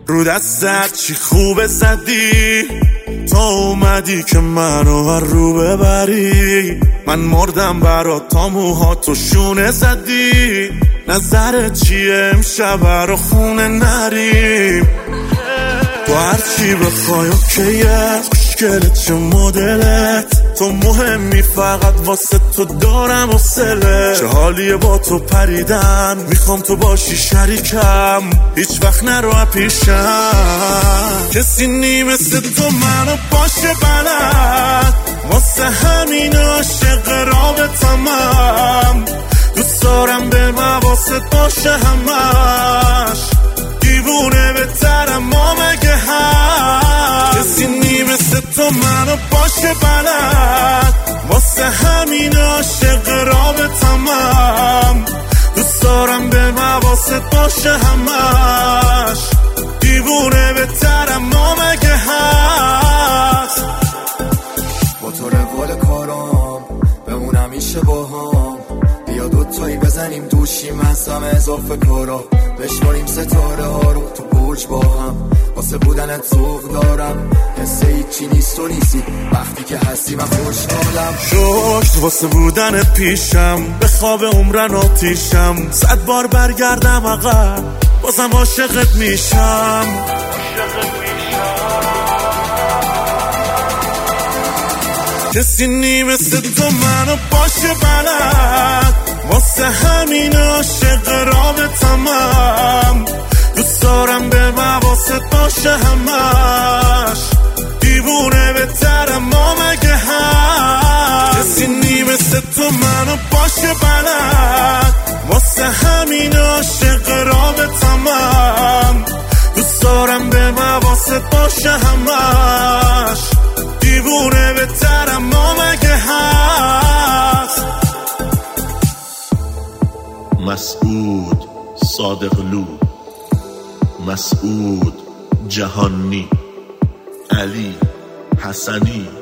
رو دستت چی خوبه زدی، تا اومدی که منو هر رو ببری. من مردم برات تا موهاتو شونه زدی. نظرت چیه امشب رو خونه نریم؟ تو هرچی بخوای اوکیه، خوشگلت چه مدلت، تو مهمی فقط واسه تو دارم حوصله. چه حالیه با تو پریدن، میخوام تو باشی شریکم، هیچ وقت نرو پیشم. کسی نی مثل تو منو باشه بلد، واسه همین عاشق رابطمم. دوست دارم به مواست باشه همش، دیوونه بهترم ما مگه هست. کسی نی مثل تو منو باشه بلد، واسه همین عاشق رابطمم. دوست دارم به مواست باشه همش، دیوونه بهترم ما مگه هست. با تو روال کارام بمون همیشه با هم، بیا دوتایی بزنیم دوشیم از همه اضافه کارا، بشماریم ستاره ها رو تو برج با هم. واسه بودنت ذوق دارم، حس هیچی نیست و نیستی، وقتی که هستی من خوشحالم. شکر واسه بودنت پیشم، به خواب عمرن آتیشم. 100 بار برگردم عقب بازم عاشقت میشم. کسی نی مثل تو منو باشه بلد، واسه همین عاشق رابطمم. دوست دارم به مواست باشه همش، دیوونه بهترم ما مگه هست. کسی نی مثل تو منو باشه بلد، واسه همین عاشق رابطمم. دوست دارم به مواست باشه همش، دیوونه بهترم ما مگه هست. مسعود صادقلو، مسعود جهانی، علی حسنی.